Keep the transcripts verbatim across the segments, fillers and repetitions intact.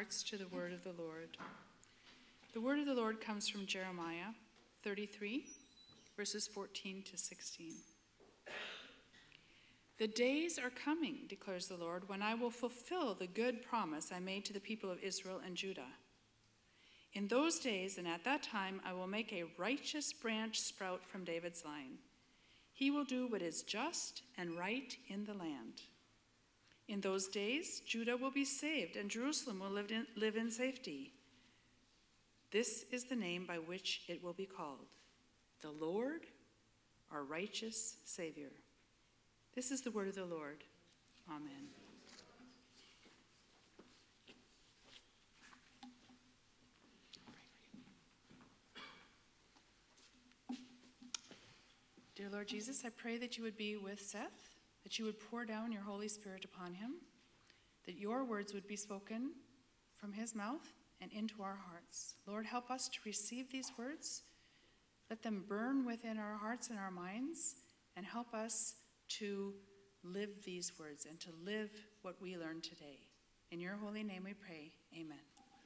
hearts to the word of the Lord. The word of the Lord comes from Jeremiah thirty-three, verses fourteen to sixteen. The days are coming, declares the Lord, when I will fulfill the good promise I made to the people of Israel and Judah. In those days and at that time, I will make a righteous branch sprout from David's line. He will do what is just and right in the land. In those days, Judah will be saved, and Jerusalem will live in, live in safety. This is the name by which it will be called, the Lord, our righteous Savior. This is the word of the Lord. Amen. Dear Lord Jesus, I pray that you would be with Seth, that you would pour down your Holy Spirit upon him, that your words would be spoken from his mouth and into our hearts. Lord, help us to receive these words. Let them burn within our hearts and our minds, and help us to live these words and to live what we learned today. In your holy name we pray, amen.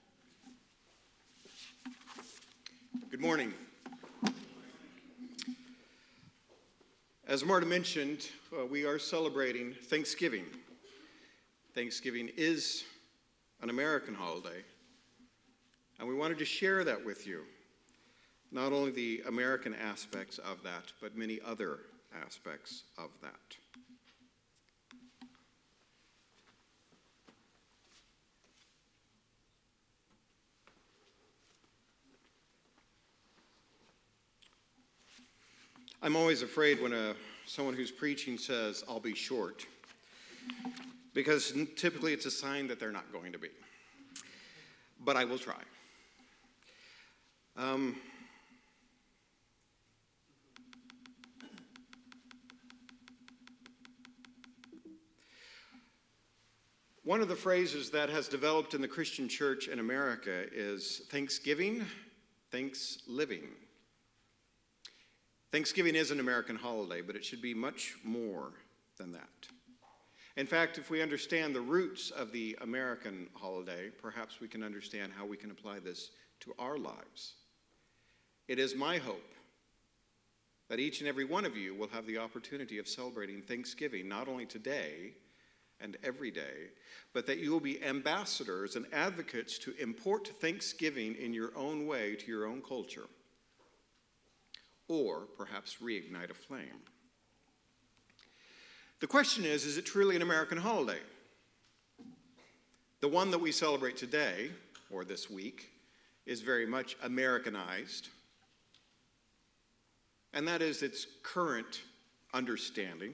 Good morning. As Marta mentioned, uh, we are celebrating Thanksgiving. Thanksgiving is an American holiday, and we wanted to share that with you. Not only the American aspects of that, but many other aspects of that. I'm always afraid when a, someone who's preaching says, "I'll be short," because typically it's a sign that they're not going to be. But I will try. Um, one of the phrases that has developed in the Christian church in America is Thanksgiving, thanks living. Thanksgiving is an American holiday, but it should be much more than that. In fact, if we understand the roots of the American holiday, perhaps we can understand how we can apply this to our lives. It is my hope that each and every one of you will have the opportunity of celebrating Thanksgiving, not only today and every day, but that you will be ambassadors and advocates to import Thanksgiving in your own way to your own culture, or perhaps reignite a flame. The question is, is it truly an American holiday? The one that we celebrate today, or this week, is very much Americanized, and that is its current understanding.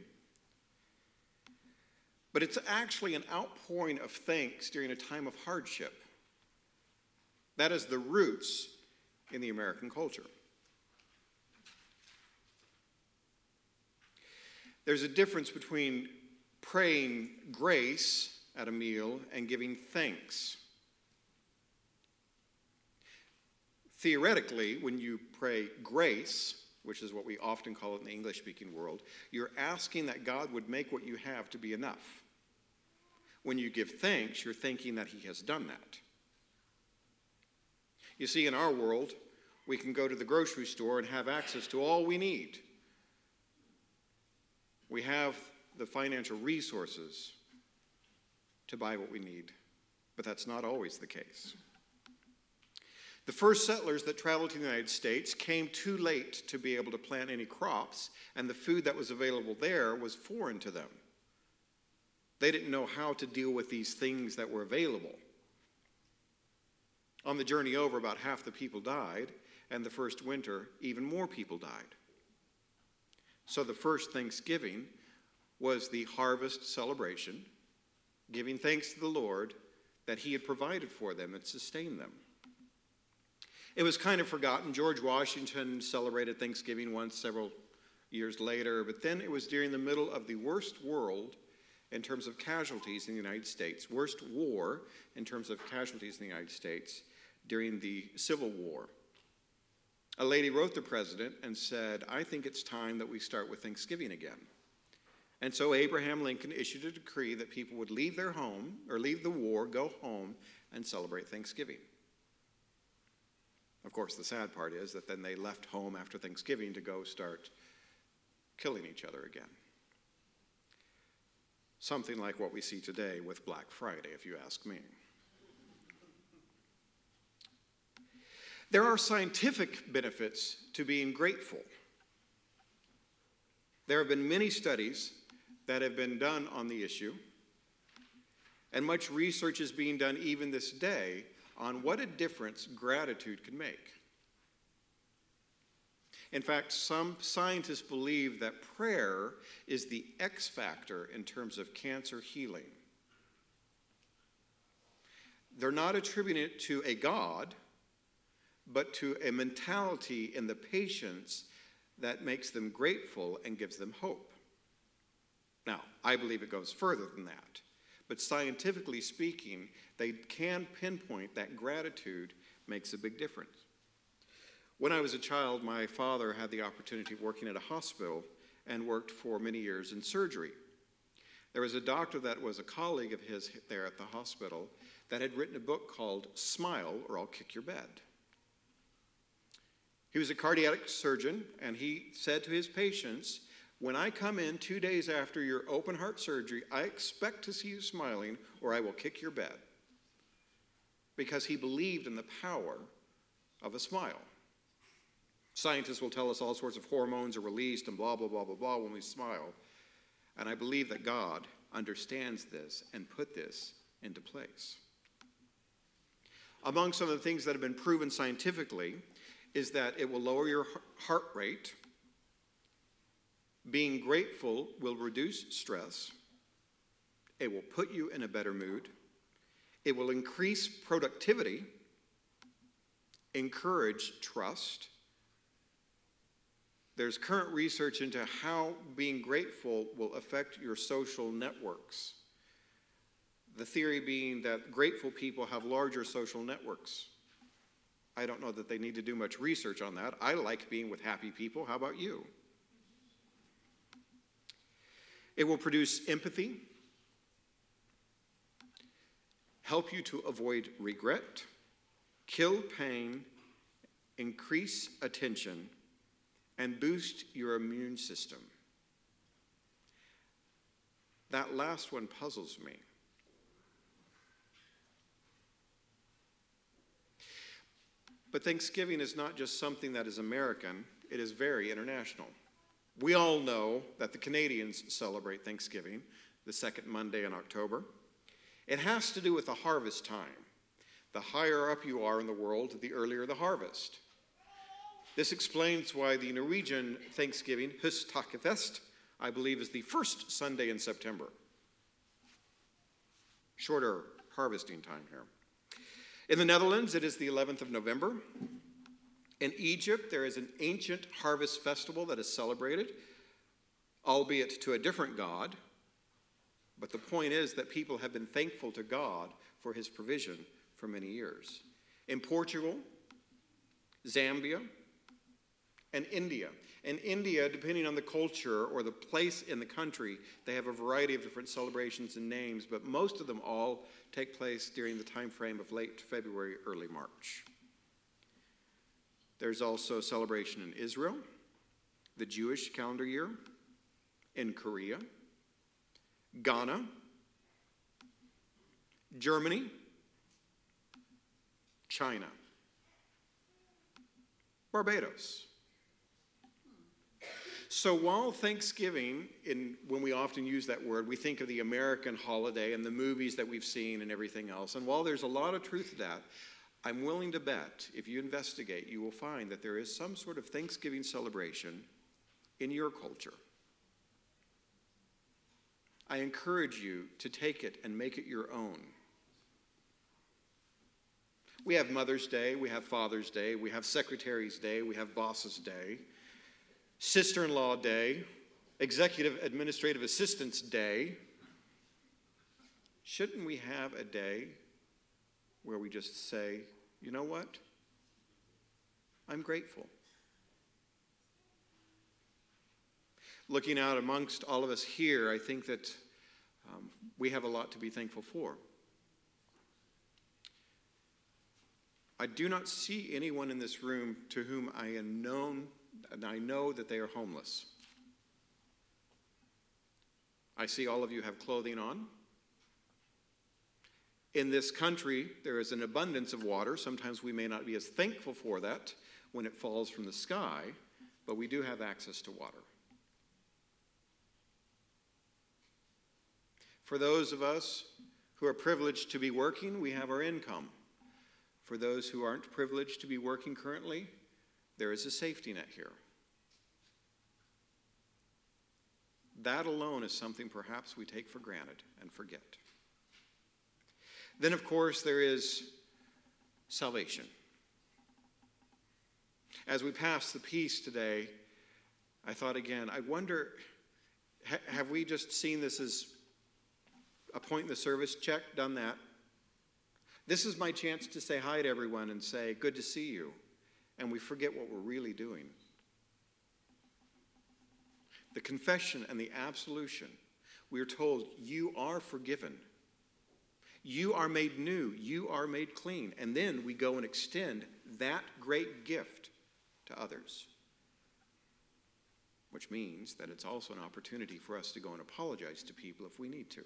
But it's actually an outpouring of thanks during a time of hardship. That is the roots in the American culture. There's a difference between praying grace at a meal and giving thanks. Theoretically, when you pray grace, which is what we often call it in the English-speaking world, you're asking that God would make what you have to be enough. When you give thanks, you're thinking that he has done that. You see, in our world, we can go to the grocery store and have access to all we need. We have the financial resources to buy what we need, but that's not always the case. The first settlers that traveled to the United States came too late to be able to plant any crops, and the food that was available there was foreign to them. They didn't know how to deal with these things that were available. On the journey over, about half the people died, and the first winter, even more people died. So the first Thanksgiving was the harvest celebration, giving thanks to the Lord that he had provided for them and sustained them. It was kind of forgotten. George Washington celebrated Thanksgiving once several years later, but then it was during the middle of the worst world in terms of casualties in the United States, worst war in terms of casualties in the United States during the Civil War. A lady wrote the president and said, "I think it's time that we start with Thanksgiving again." And so Abraham Lincoln issued a decree that people would leave their home, or leave the war, go home, and celebrate Thanksgiving. Of course, the sad part is that then they left home after Thanksgiving to go start killing each other again. Something like what we see today with Black Friday, if you ask me. There are scientific benefits to being grateful. There have been many studies that have been done on the issue, and much research is being done even this day on what a difference gratitude can make. In fact, some scientists believe that prayer is the X factor in terms of cancer healing. They're not attributing it to a God, but to a mentality in the patients that makes them grateful and gives them hope. Now, I believe it goes further than that. But scientifically speaking, they can pinpoint that gratitude makes a big difference. When I was a child, my father had the opportunity of working at a hospital and worked for many years in surgery. There was a doctor that was a colleague of his there at the hospital that had written a book called Smile or I'll Kick Your Bed. He was a cardiac surgeon, and he said to his patients, when I come in two days after your open heart surgery, I expect to see you smiling or I will kick your bed. Because he believed in the power of a smile. Scientists will tell us all sorts of hormones are released and blah, blah, blah, blah, blah when we smile. And I believe that God understands this and put this into place. Among some of the things that have been proven scientifically is that it will lower your heart rate. Being grateful will reduce stress. It will put you in a better mood. It will increase productivity, encourage trust. There's current research into how being grateful will affect your social networks. The theory being that grateful people have larger social networks. I don't know that they need to do much research on that. I like being with happy people. How about you? It will produce empathy, help you to avoid regret, kill pain, increase attention, and boost your immune system. That last one puzzles me. But Thanksgiving is not just something that is American, it is very international. We all know that the Canadians celebrate Thanksgiving, the second Monday in October. It has to do with the harvest time. The higher up you are in the world, the earlier the harvest. This explains why the Norwegian Thanksgiving, Høsttakkefest, I believe is the first Sunday in September. Shorter harvesting time here. In the Netherlands, it is the eleventh of November. In Egypt, there is an ancient harvest festival that is celebrated, albeit to a different god. But the point is that people have been thankful to God for his provision for many years. In Portugal, Zambia, and India. In India, depending on the culture or the place in the country, they have a variety of different celebrations and names, but most of them all take place during the time frame of late February, early March. There's also a celebration in Israel, the Jewish calendar year, in Korea, Ghana, Germany, China, Barbados. So while Thanksgiving, in, when we often use that word, we think of the American holiday and the movies that we've seen and everything else. And while there's a lot of truth to that, I'm willing to bet, if you investigate, you will find that there is some sort of Thanksgiving celebration in your culture. I encourage you to take it and make it your own. We have Mother's Day, we have Father's Day, we have Secretary's Day, we have Boss's Day, Sister-in-law Day, Executive Administrative Assistant's Day. Shouldn't we have a day where we just say, you know what? I'm grateful. Looking out amongst all of us here, I think that um, we have a lot to be thankful for. I do not see anyone in this room to whom I am known, and I know that they are homeless. I see all of you have clothing on. In this country, there is an abundance of water. Sometimes we may not be as thankful for that when it falls from the sky, but we do have access to water. For those of us who are privileged to be working, we have our income. For those who aren't privileged to be working currently, there is a safety net here. That alone is something perhaps we take for granted and forget. Then, of course, there is salvation. As we pass the peace today, I thought again, I wonder, ha- have we just seen this as a point in the service, check, done that? This is my chance to say hi to everyone and say, good to see you. And we forget what we're really doing. The confession and the absolution, we are told, you are forgiven. You are made new. You are made clean. And then we go and extend that great gift to others. Which means that it's also an opportunity for us to go and apologize to people if we need to.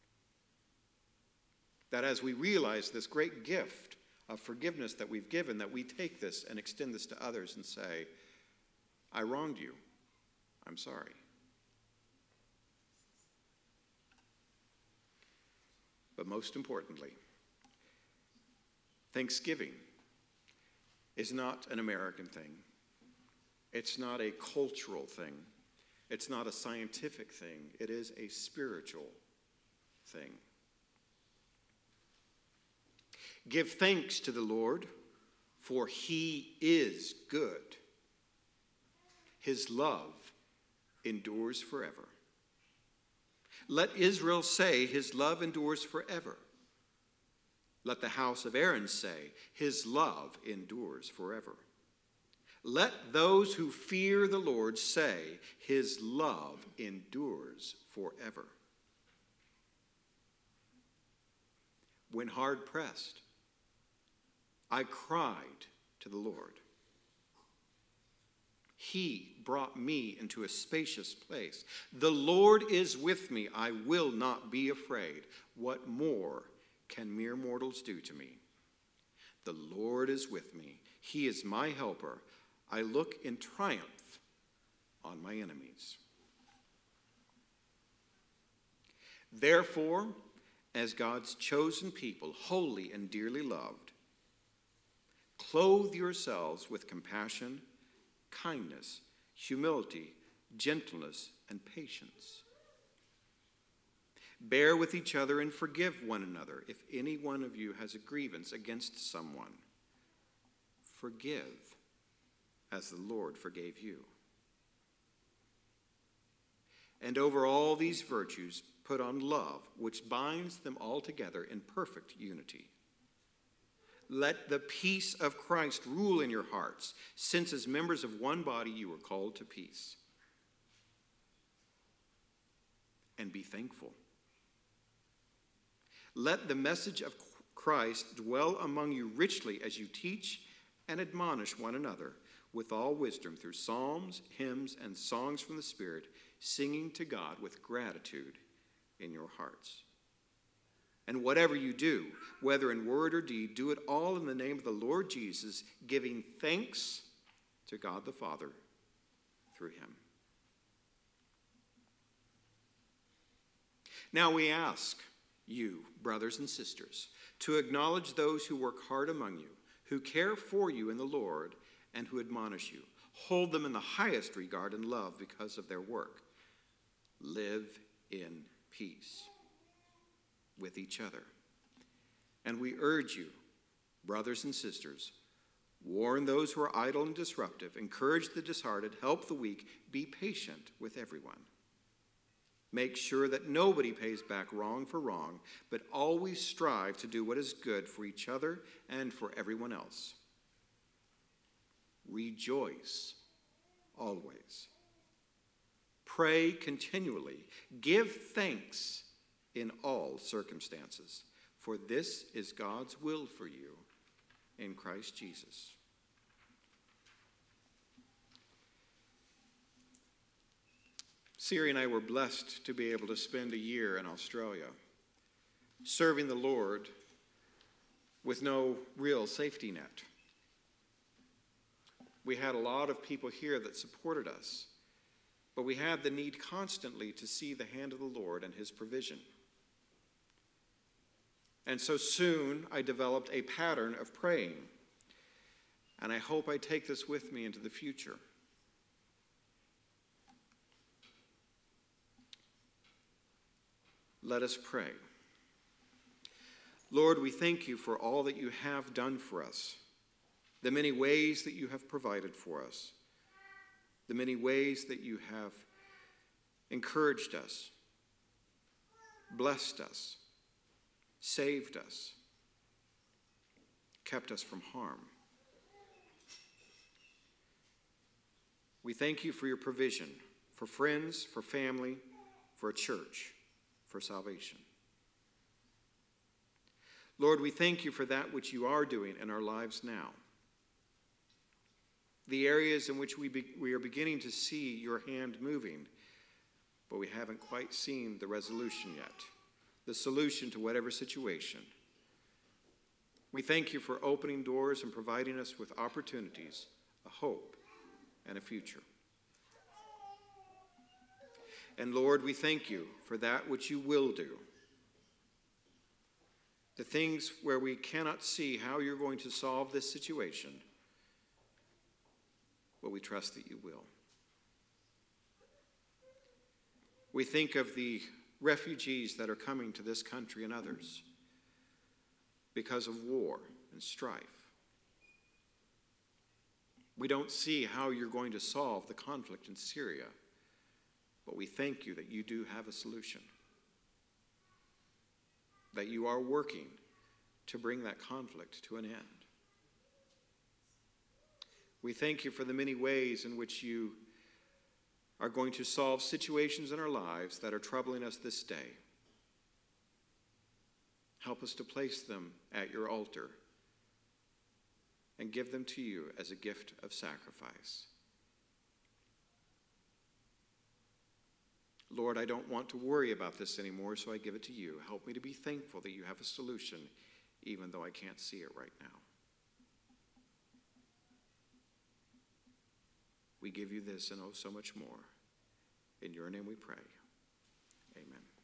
That as we realize this great gift of forgiveness that we've given, that we take this and extend this to others and say, I wronged you. I'm sorry. But most importantly, Thanksgiving is not an American thing. It's not a cultural thing. It's not a scientific thing. It is a spiritual thing. Give thanks to the Lord, for he is good. His love endures forever. Let Israel say, his love endures forever. Let the house of Aaron say, his love endures forever. Let those who fear the Lord say, his love endures forever. When hard pressed, I cried to the Lord. He brought me into a spacious place. The Lord is with me. I will not be afraid. What more can mere mortals do to me? The Lord is with me. He is my helper. I look in triumph on my enemies. Therefore, as God's chosen people, holy and dearly loved, clothe yourselves with compassion, kindness, humility, gentleness, and patience. Bear with each other and forgive one another if any one of you has a grievance against someone. Forgive as the Lord forgave you. And over all these virtues, put on love, which binds them all together in perfect unity. Let the peace of Christ rule in your hearts, since as members of one body you were called to peace. And be thankful. Let the message of Christ dwell among you richly as you teach and admonish one another with all wisdom through psalms, hymns, and songs from the Spirit, singing to God with gratitude in your hearts. And whatever you do, whether in word or deed, do it all in the name of the Lord Jesus, giving thanks to God the Father through him. Now we ask you, brothers and sisters, to acknowledge those who work hard among you, who care for you in the Lord, and who admonish you. Hold them in the highest regard and love because of their work. Live in peace with each other. And we urge you, brothers and sisters, warn those who are idle and disruptive, encourage the disheartened, help the weak, be patient with everyone. Make sure that nobody pays back wrong for wrong, but always strive to do what is good for each other and for everyone else. Rejoice always. Pray continually. Give thanks in all circumstances, for this is God's will for you in Christ Jesus. Siri and I were blessed to be able to spend a year in Australia, serving the Lord with no real safety net. We had a lot of people here that supported us, but we had the need constantly to see the hand of the Lord and his provision. And so soon I developed a pattern of praying, and I hope I take this with me into the future. Let us pray. Lord, we thank you for all that you have done for us, the many ways that you have provided for us, the many ways that you have encouraged us, blessed us, saved us, kept us from harm. We thank you for your provision, for friends, for family, for a church, for salvation. Lord, we thank you for that which you are doing in our lives now. The areas in which we, be, we are beginning to see your hand moving, but we haven't quite seen the resolution yet, the solution to whatever situation. We thank you for opening doors and providing us with opportunities, a hope, and a future. And Lord, we thank you for that which you will do. The things where we cannot see how you're going to solve this situation, but we trust that you will. We think of the refugees that are coming to this country and others because of war and strife. We don't see how you're going to solve the conflict in Syria, but we thank you that you do have a solution, that you are working to bring that conflict to an end. We thank you for the many ways in which you are going to solve situations in our lives that are troubling us this day. Help us to place them at your altar and give them to you as a gift of sacrifice. Lord, I don't want to worry about this anymore, so I give it to you. Help me to be thankful that you have a solution, even though I can't see it right now. We give you this and oh so much more. In your name we pray. Amen.